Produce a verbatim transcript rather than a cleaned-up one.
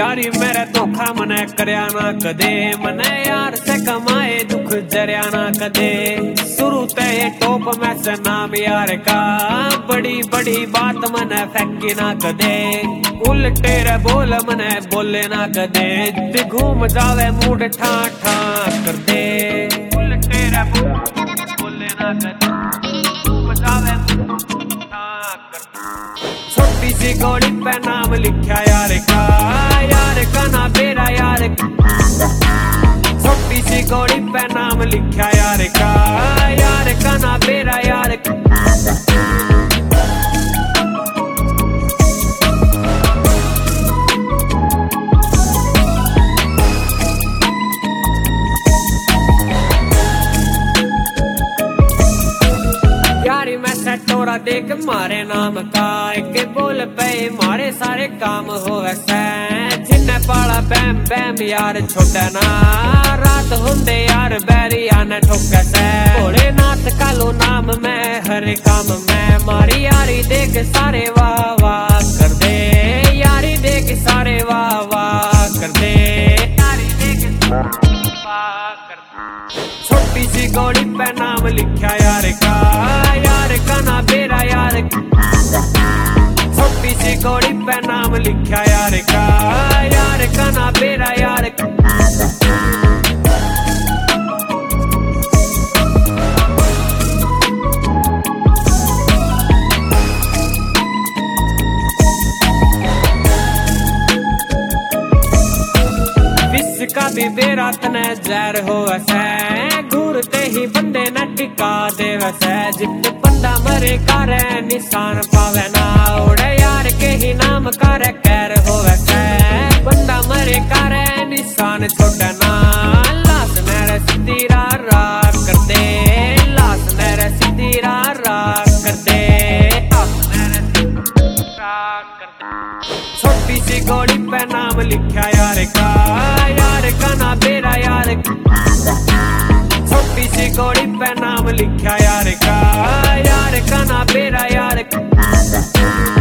यारी मेरे धोखा मने करया ना कदे, मने यार से कमाए दुख जरिया ना कदे। शुरू ते टॉप में से नाम यार का, बड़ी बड़ी बात मने फेंकी ना कदे। उल्टे रे बोल मने बोले ना कदे, दी घूम जावे मूड ठा ठा कर दे। उल्टे रे बोले ना कदे, घूम जावे मूड ठा कर दे। छोटी सी घोड़ी पे नाम लिखा यार का, यार का ना बेरा यार। छोटी सी घोड़ी पे नाम लिखा यार का, यार का ना बेरा यार। यारी मैं सटोरा देख मारे नाम का, एक बोल पे मारे सारे काम हो वैसे। जिन्ने पाला बैम बैम यार छोटा ना, रात होंदे यार बैरिया ने ठोके से। भोलेनाथ का लो नाम मैं हर काम में, मारी यारी देख सारे वाह वाह कर दे। यारी देख सारे वाह वाह कर दे, यारी देख वाह कर दे। छोटी सी घोड़ी पे नाम लिखा यार का, यार का ना बेरा यार। छोटी सी घोड़ी पे नाम लिखा यार का, यार का ना बेरा यार। का भी बेरा तने जहर हो वैसे, घूरते ही बंदे न टिका दे वैसे। जित बंदा मरे करे निशान पावे ना, उड़े यार के ही नाम करे कैर हो वैसे। बंदा मरे करे निशान छोटे ना, लाश मेरे सीधी रा रा कर दे। लाश मेरे सीधी रा रा कर दे, लाश मेरे सीधी रा कर दे। छोटी सी घोड़ी पे नाम लिखा यार का, यार का ना बेरा यार। छोटी सी घोड़ी पे नाम लिखा यार का, यार का ना बेरा यार।